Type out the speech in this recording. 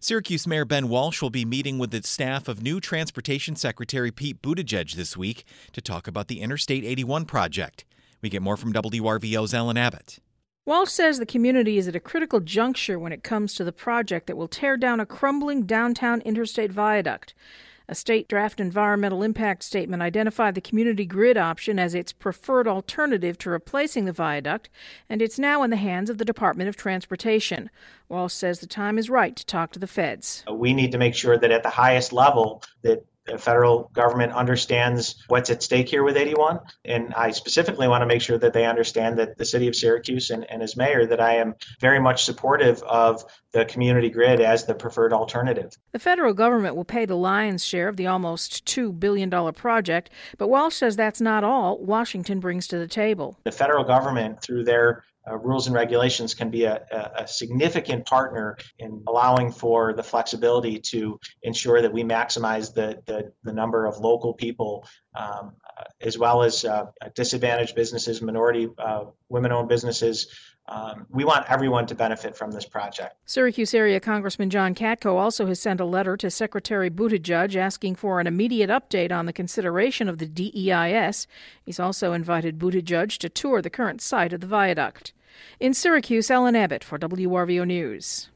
Syracuse Mayor Ben Walsh will be meeting with the staff of new Transportation Secretary Pete Buttigieg this week to talk about the Interstate 81 project. We get more from WRVO's Ellen Abbott. Walsh says the community is at a critical juncture when it comes to the project that will tear down a crumbling downtown interstate viaduct. A state draft environmental impact statement identified the community grid option as its preferred alternative to replacing the viaduct, and it's now in the hands of the Department of Transportation. Walsh says the time is right to talk to the feds. We need to make sure that at the highest level that the federal government understands what's at stake here with 81. And I specifically want to make sure that they understand that the city of Syracuse and as mayor, that I am very much supportive of the community grid as the preferred alternative. The federal government will pay the lion's share of the almost $2 billion project, but Walsh says that's not all Washington brings to the table. The federal government, through their rules and regulations, can be a significant partner in allowing for the flexibility to ensure that we maximize the number of local people, as well as disadvantaged businesses, minority, women-owned businesses. We want everyone to benefit from this project. Syracuse area Congressman John Katko also has sent a letter to Secretary Buttigieg asking for an immediate update on the consideration of the DEIS. He's also invited Buttigieg to tour the current site of the viaduct. In Syracuse, Ellen Abbott for WRVO News.